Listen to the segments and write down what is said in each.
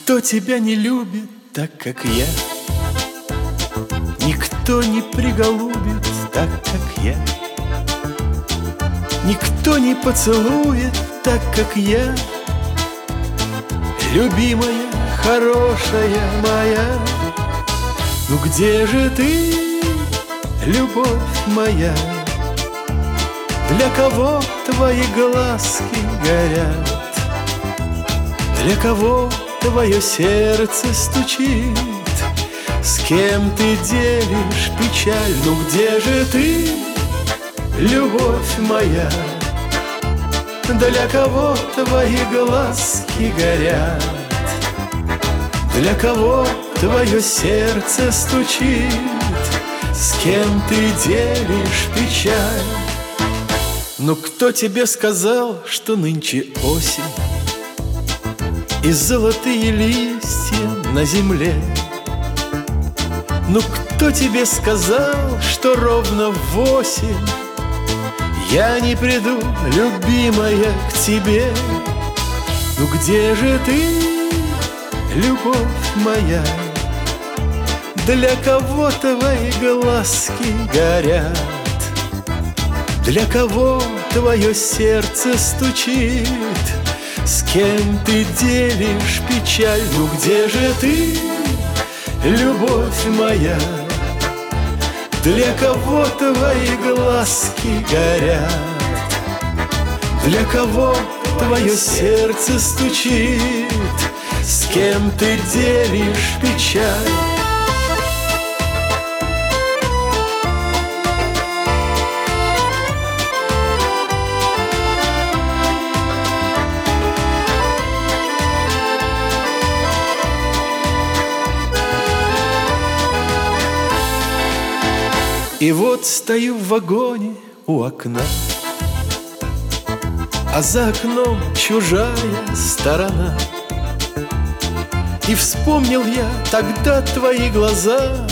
Никто тебя не любит так, как я. Никто не приголубит так, как я. Никто не поцелует так, как я. Любимая, хорошая моя, ну где же ты, любовь моя? Для кого твои глазки горят? Для кого твое сердце стучит? С кем ты делишь печаль? Ну где же ты, любовь моя? Для кого твои глазки горят? Для кого твое сердце стучит? С кем ты делишь печаль? Но кто тебе сказал, что нынче осень и золотые листья на земле? Ну кто тебе сказал, что ровно в 8 я не приду, любимая, к тебе? Ну где же ты, любовь моя? Для кого твои глазки горят? Для кого твое сердце стучит? С кем ты делишь печаль? Ну где же ты, любовь моя? Для кого твои глазки горят? Для кого твое сердце стучит? С кем ты делишь печаль? И вот стою в вагоне у окна, а за окном чужая сторона. И вспомнил я тогда твои глаза,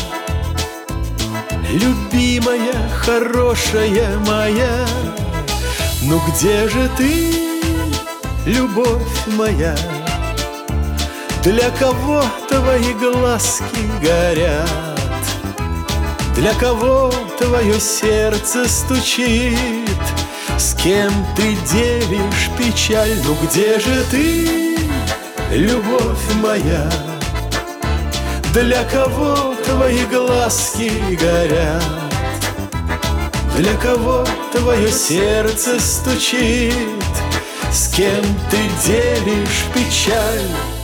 любимая, хорошая моя. Ну где же ты, любовь моя? Для кого твои глазки горят? Для кого твое сердце стучит? С кем ты делишь печаль? Ну где же ты, любовь моя? Для кого твои глазки горят? Для кого твое сердце стучит? С кем ты делишь печаль?